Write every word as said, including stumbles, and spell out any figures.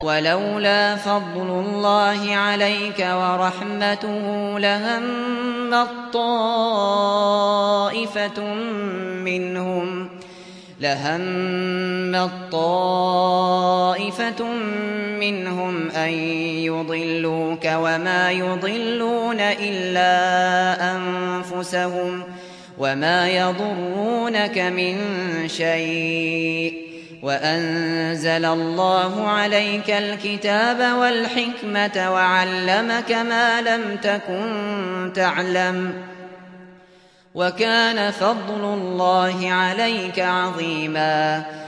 ولولا فضل الله عليك ورحمته لهمت طائفة منهم لهمت طائفة منهم أن يضلوك وما يضلون إلا أنفسهم وما يضرونك من شيء وأنزل الله عليك الكتاب والحكمة وعلمك ما لم تكن تعلم وكان فضل الله عليك عظيما